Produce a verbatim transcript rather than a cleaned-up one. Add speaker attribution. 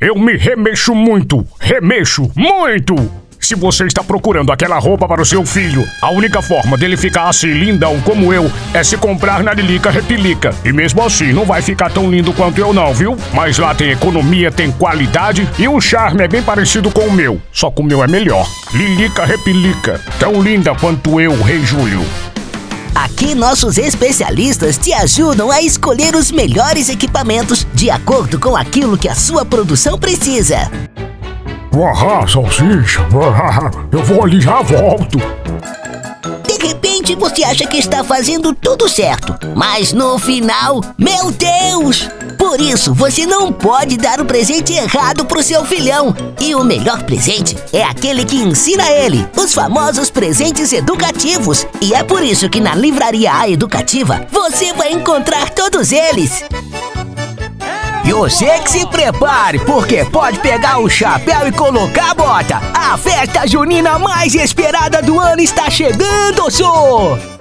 Speaker 1: Eu me remexo muito, remexo muito! Se você está procurando aquela roupa para o seu filho, a única forma dele ficar assim lindão como eu é se comprar na Lilica Repelica. E mesmo assim não vai ficar tão lindo quanto eu não, viu? Mas lá tem economia, tem qualidade e o charme é bem parecido com o meu. Só que o meu é melhor. Lilica Repelica, tão linda quanto eu, Rei Júlio.
Speaker 2: Aqui nossos especialistas te ajudam a escolher os melhores equipamentos de acordo com aquilo que a sua produção precisa.
Speaker 1: Ahá, salsicha, eu vou ali e já volto.
Speaker 2: De repente você acha que está fazendo tudo certo, mas no final, meu Deus! Por isso, você não pode dar o presente errado pro seu filhão. E o melhor presente é aquele que ensina ele, os famosos presentes educativos. E é por isso que na Livraria A Educativa, você vai encontrar todos eles.
Speaker 3: E você que se prepare, porque pode pegar o chapéu e colocar a bota. A festa junina mais esperada do ano está chegando, só!